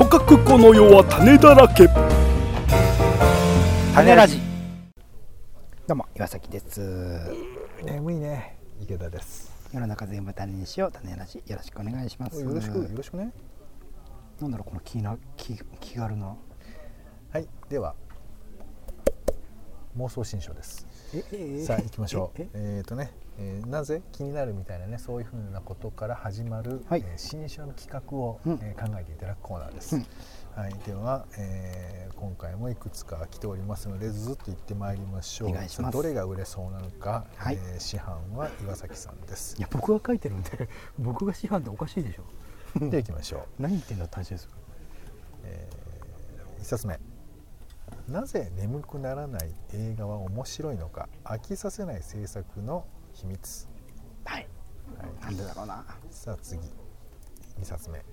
とかくこの世は種だらけ。 種ラジ。どうも岩崎です。 眠いね、池田です。 世の中全部種にしよう、種ラジ。よろしくお願いします。 よろしくね。 なんだろうこの気軽な。 はい、では妄想新書です。さあ行きましょう。なぜ気になるみたいなね、そういうふうなことから始まる、新書の企画を、考えていただくコーナーです。はい、では、今回もいくつか来ておりますのでずっと言ってまいりましょう。 お願いします。 どれが売れそうなのか、師範は岩崎さんです。 いや僕が書いてるんで僕が師範っておかしいでしょ。 で行きましょう。 何言ってんだって話ですよ。 1冊目、なぜ眠くならない映画は面白いのか、飽きさせない制作の秘密。 はい、なんでだろうな。 さあ次2冊目、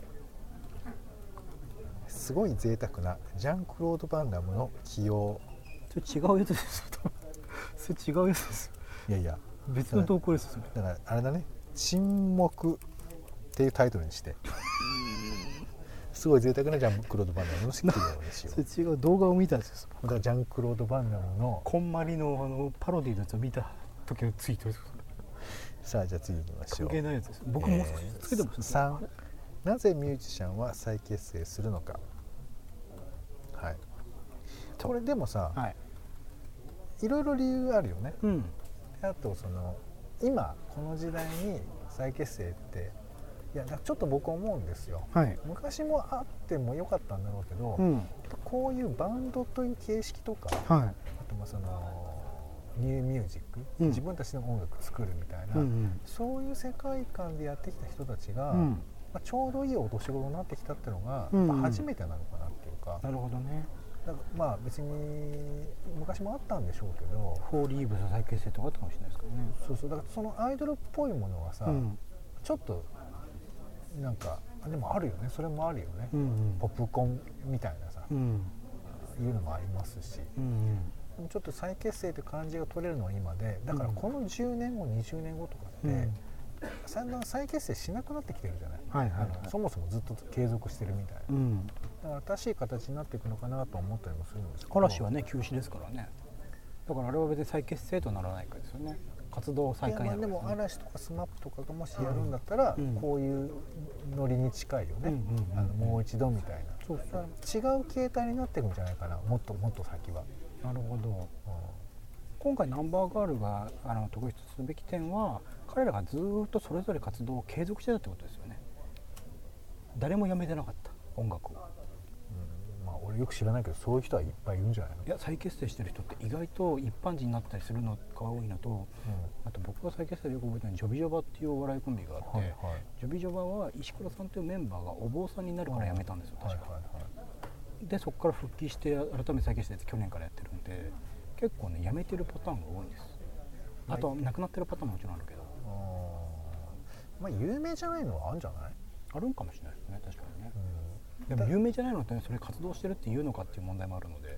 すごい贅沢なジャンクロード・バンダムの起用。 それ違うやつですよ。それ違うやつです。 いやいや別の投稿ですよ。 だからあれだね、沈黙っていうタイトルにしてすごい贅沢なジャンクロード・バンダムの起用にしよう。 それ違う動画を見たんですよ。 だからジャンクロード・バンダムのこんまりのパロディのやつを見た時のツイートです。 さあじゃあ次行きましょう。 関係ないやつです。僕も少しつけてます。 3、なぜミュージシャンは再結成するのか。はい、これでもさ、いろいろ理由あるよね。あとその今この時代に再結成って、いやちょっと僕思うんですよ。昔もあってもよかったんだろうけど、こういうバンドという形式とか、あとそのニューミュージック、自分たちの音楽作るみたいな、そういう世界観でやってきた人たちが、ちょうどいいお年頃になってきたっていうのが、初めてなのかなっていうか。 なるほどね。 だから別に昔もあったんでしょうけど、 フォーリーブス再結成とかあったかもしれないですけどね。 そうだからそのアイドルっぽいものはさ、ちょっとなんかでもあるよね、それもあるよね、ポップコーンみたいなさ、いうのもありますし、でもちょっと再結成って感じが取れるのは今で、だからこの10年後20年後とかって、再結成しなくなってきてるじゃない、そもそもずっと継続してるみたいな、だから新しい形になっていくのかなと思ったりもするんですけど、 嵐はね休止ですからね。だからあれは別に再結成とならないかですよね。活動再開になるわけですよね。 でも嵐とかスマップとかがもしやるんだったら、こういうノリに近いよね、もう一度みたいな、違う形態になっていくんじゃないかな、もっともっと先は。 なるほど。今回ナンバーガールが特筆すべき点は、彼らがずっとそれぞれ活動を継続してたってことですよね。誰も辞めてなかった、音楽を。 俺よく知らないけど、そういう人はいっぱいいるんじゃないの。 いや、再結成してる人って意外と一般人になったりするのが多いのと、あと僕が再結成でよく覚えてるのはジョビジョバっていうお笑いコンビがあって、ジョビジョバは石倉さんというメンバーがお坊さんになるから辞めたんですよ、確か。でそこから復帰して改めて再結成って去年からやってるんで、結構ね辞めてるパターンが多いんです。あとは亡くなってるパターンももちろんあるけど、 有名じゃないのはあるんじゃない？ あるんかもしれないですね、確かにね。でも有名じゃないのって、それ活動してるっていうのかっていう問題もあるので、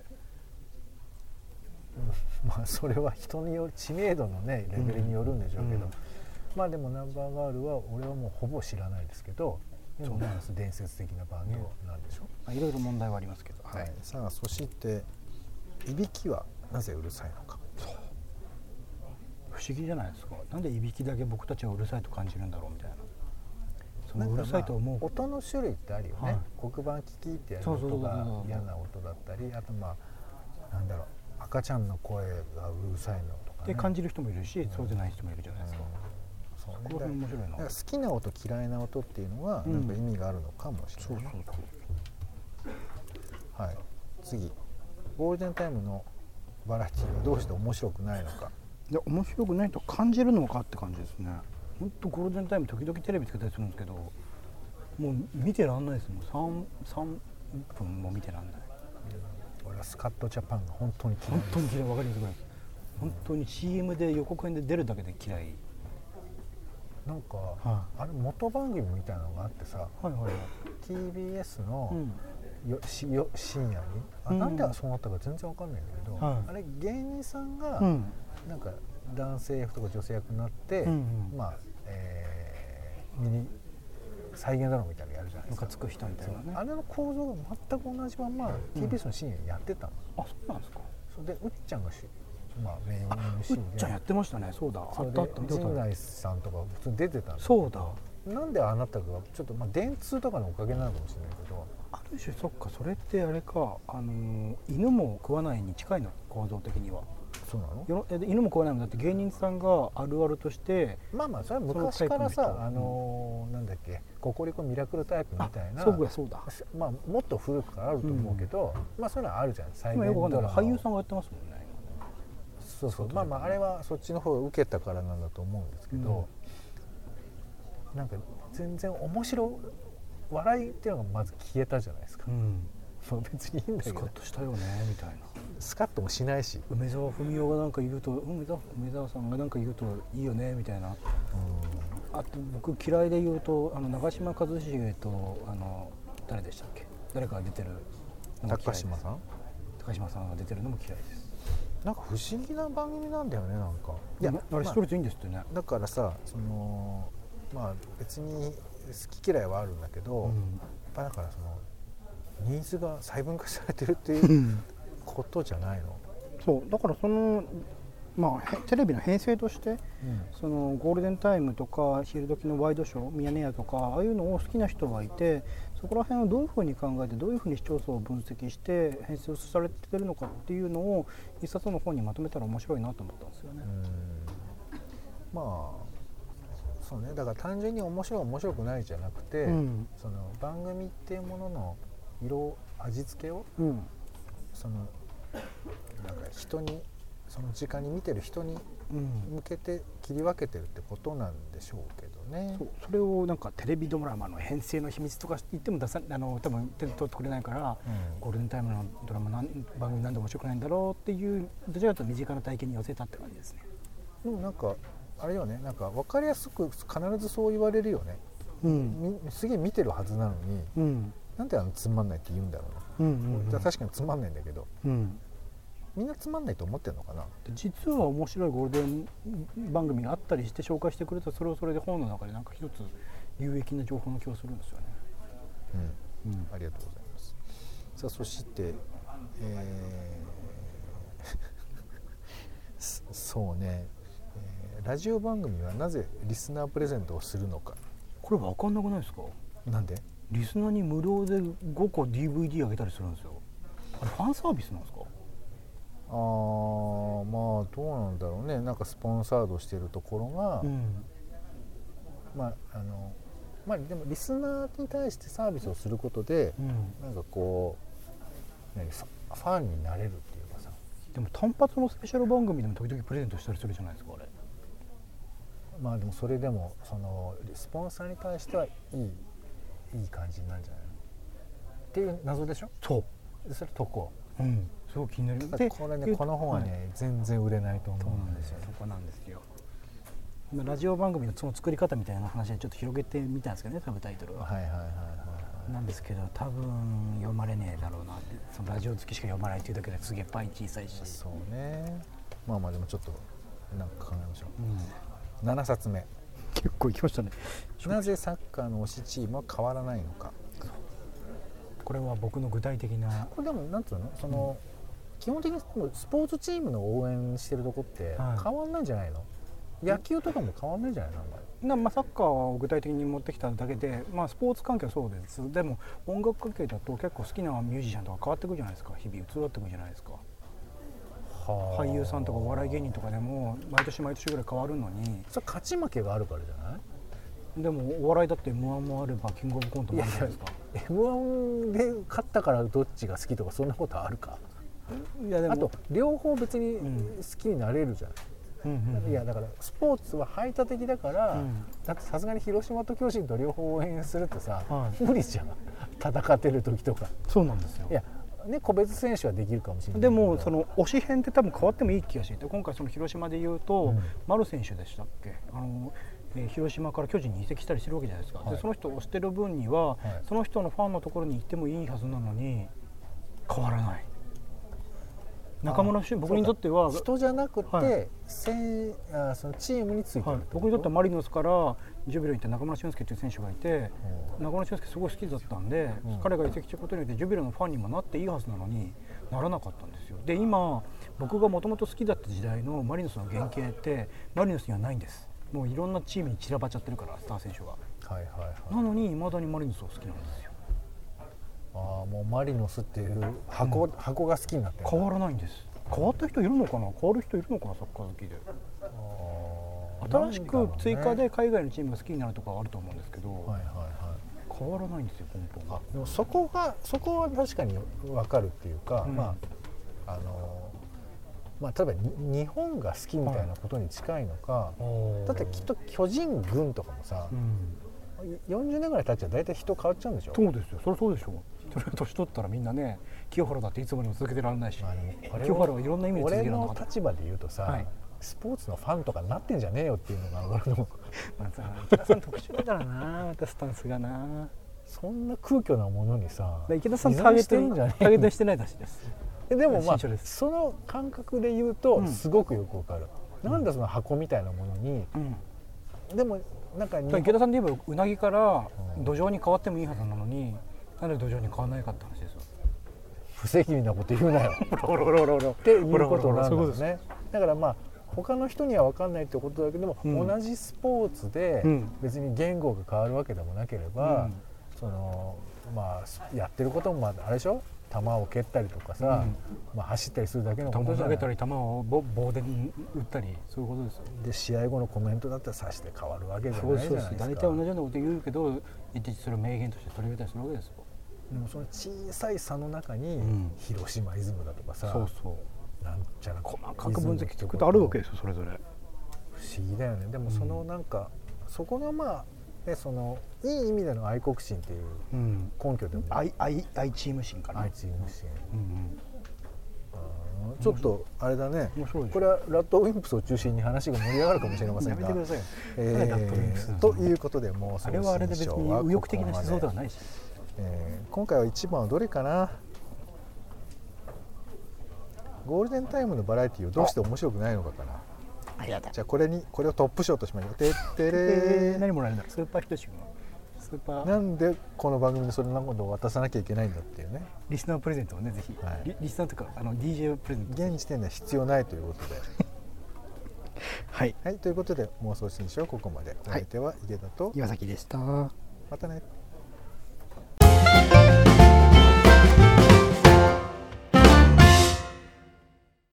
それは人による知名度のねレベルによるんでしょうけど、でもナンバーガールは俺はもうほぼ知らないですけど、でも伝説的なバンドなんでしょう。 いろいろ問題はありますけど、 さあそしていびきはなぜうるさいのか。 不思議じゃないですか。なんでいびきだけ僕たちはうるさいと感じるんだろうみたいな。そのうるさいと思う音の種類ってあるよね。黒板キキってやる音が嫌な音だったり、あとなんだろう、赤ちゃんの声がうるさいのとかって感じる人もいるし、そうじゃない人もいるじゃないですか。そこら辺面白いな。 好きな音嫌いな音っていうのはなんか意味があるのかもしれない。次、ゴールデンタイムのバラエティはどうして面白くないのか。 いや、面白くないと感じるのかって感じですね。本当ゴールデンタイム時々テレビつけたりするんですけど、もう見てらんないですもん。3分も見てらんない。 俺はスカットジャパンが本当に嫌い。 本当に嫌い、わかります。本当に CM で予告編で出るだけで嫌い。 なんか、あれ元番組みたいなのがあってさ、TBS の深夜に、なんでそうなったか全然わかんないんだけど、あれ芸人さんがなんか男性役とか女性役になって、ミニ再現ドラマみたいなのやるじゃないですか。 ムカつく人みたいなね。 あれの構造が全く同じまんま TBS の深夜にやってたの。 あ、そうなんですか。 それでうっちゃんがメイン MC で、 うっちゃんやってましたね。そうだ、 それで陣内さんとか普通に出てたんです。 そうだ。 なんでああなったかがちょっと電通とかのおかげなのかもしれないけど、 ある種そっか、それってあれか、犬も食わないに近いの、構造的には。 そうなの？ 犬も食わないもんだって、芸人さんがあるあるとして、 まあそれは昔からさ、なんだっけ、ココリコミラクルタイプみたいな、 そうだ、 もっと古くからあると思うけど、そういうのはあるじゃん。再現ドラマ俳優さんがやってますもんね。 そう、あれはそっちの方を受けたからなんだと思うんですけど、なんか全然笑いっていうのがまず消えたじゃないですか。別にいいんだけど、 スカッとしたよねみたいな。 スカッともしないし、 梅沢富美男がなんか言うと、梅沢さんがなんか言うといいよねみたいな。あと僕嫌いで言うと、長嶋一茂と誰でしたっけ、誰かが出てる高島さんが出てるのも嫌いです。 なんか不思議な番組なんだよね。なんかあれ視聴率いいんですってね。 だからさ、別に好き嫌いはあるんだけど、やっぱだからニーズが細分化されてるっていうことじゃないの。 そうだからテレビの編成として、ゴールデンタイムとか昼時のワイドショー、ミヤネ屋とか、ああいうのを好きな人がいて、そこら辺をどういうふうに考えて、どういうふうに視聴層を分析して編成されてるのかっていうのを一冊の本にまとめたら面白いなと思ったんですよね。 そうね、だから単純に面白くないじゃなくて、番組っていうものの味付けを、なんか人に、その時間に見てる人に向けて切り分けてるってことなんでしょうけどね。 それをなんかテレビドラマの編成の秘密とか言っても多分手に取ってくれないから、ゴールデンタイムのドラマ番組なんで面白くないんだろうっていう、どちらかというと身近な体験に寄せたって感じですね。 でもなんかあれよね、なんか分かりやすく必ずそう言われるよね。すげえ見てるはずなのに、なんでつまんないって言うんだろうな。確かにつまんないんだけど、みんなつまんないと思ってるのかな。 実は面白いゴールデン番組があったりして紹介してくれたら、それはそれで本の中でなんか一つ有益な情報の気がするんですよね。 ありがとうございます。さあそして、そうね、ラジオ番組はなぜリスナープレゼントをするのか。 これ分かんなくないですか？ なんで？ リスナーに無料で5個 DVD あげたりするんですよ。あれファンサービスなんですか？ どうなんだろうね。なんかスポンサードしてるところが、でもリスナーに対してサービスをすることで、なんかこうファンになれるっていうかさ。 でも単発のスペシャル番組でも時々プレゼントしたりするじゃないですか、あれ。 でもそれでもスポンサーに対してはいい感じになるんじゃないのっていう謎でしょ。それとこすごく気になる。 これね、この本はね、全然売れないと思う。 そうなんですよ。そこなんですよ。ラジオ番組のその作り方みたいな話でちょっと広げてみたんですけどね、サブタイトルは。なんですけど、多分読まれねえだろうなって。そのラジオ好きしか読まないっていうだけですげえパイ小さいし。 そうね。でもちょっとなんか考えましょう。7冊目。 結構いきましたね。 なぜサッカーの推しチームは変わらないのか。 これは僕の具体的な。 これでもなんつうの、基本的にスポーツチームの応援してるとこって変わんないんじゃないの？野球とかも変わんないんじゃないの？ サッカーを具体的に持ってきただけで、スポーツ関係はそうです。でも音楽関係だと結構好きなミュージシャンとか変わってくるじゃないですか。日々移ろってくるじゃないですか。俳優さんとかお笑い芸人とかでも毎年毎年ぐらい変わるのに、 それ勝ち負けがあるからじゃない？ でもお笑いだって M1 もあればキングオブコントもあるじゃないですか。 M1 で勝ったからどっちが好きとかそんなことあるか？あと両方別に好きになれるじゃん。いやだからスポーツは排他的だから、だってさすがに広島と巨人と両方応援するってさ、無理じゃん。戦ってる時とか。 そうなんですよ。 いやね、個別選手はできるかもしれない。 でもその推し編って多分変わってもいい気がしていて、今回その広島でいうと、丸選手でしたっけ、広島から巨人に移籍したりしてるわけじゃないですか。でその人を推してる分には、その人のファンのところに行ってもいいはずなのに変わらない。中村俊、僕にとっては人じゃなくて、そのチームについてる。 僕にとってはマリノスからジュビロに行った中村俊輔という選手がいて、中村俊輔すごい好きだったんで、彼が移籍したことによってジュビロのファンにもなっていいはずなのにならなかったんですよ。で今僕がもともと好きだった時代のマリノスの原型ってマリノスにはないんです。もういろんなチームに散らばっちゃってるからスター選手が、なのに未だにマリノスを好きなんですよ。 もうマリノスっていう箱が好きになってる。 変わらないんです。変わった人いるのかな、変わる人いるのかな、サッカー好きで。新しく追加で海外のチームが好きになるとかはあると思うんですけど、変わらないんですよ根本が。 でもそこは確かに分かるっていうか、例えば日本が好きみたいなことに近いのか、だってきっと巨人軍とかもさ、40年ぐらい経っちゃ大体人変わっちゃうんでしょ。 そうですよ、それそうでしょ。それ年取ったらみんなね、清原だっていつまでも続けてられないし、清原はいろんな意味で続けられなかった。 俺の立場で言うとさ、スポーツのファンとかになってんじゃねえよっていうのが俺の池田さん特殊だからな、またスタンスがな。 そんな空虚なものにさ、 池田さんターゲットしてないらしいです。 でもその感覚で言うとすごくよくわかる。なんだその箱みたいなものに、でもなんか池田さんで言えばうなぎから土壌に変わってもいいはずなのに、なんで土壌に変わらないかって話ですよ。 不責任なこと言うなよっていうことなんだよね。だから他の人には分かんないってことだけども、同じスポーツで別に言語が変わるわけでもなければ、やってることもあれでしょ、球を蹴ったりとかさ、走ったりするだけのことじゃない。 球を投げたり球を棒で打ったり、そういうことですよ。 で試合後のコメントだったらさして変わるわけじゃないじゃないですか。 大体同じようなこと言うけど、一時それを名言として取り入れたりするわけですよ。 でもその小さい差の中に、広島イズムだとかさ、なんちゃら細かく分析していくとあるわけですよ、それぞれ。 不思議だよね。でもそのなんか、そこがそのいい意味での愛国心っていう根拠でも、 愛チーム心かな。 愛チーム心。ちょっとあれだね。これはラッドウィンプスを中心に話が盛り上がるかもしれませんが。 やめてくださいよ。 ということで、もうあれはあれで別に右翼的な思想ではないし。 今回は1番はどれかな。ゴールデンタイムのバラエティーをどうして面白くないのかかな。じゃあこれをトップ賞としましょう。てってれ何もらえるんだろう。スーパーヒトシ君。 なんでこの番組でそれなことを渡さなきゃいけないんだっていうね。 リスナープレゼントをね、ぜひ、リスナーとかDJ プレゼント。 現時点では必要ないということではい、ということで妄想新書ここまで。お相手は池田と岩崎でした。 またね。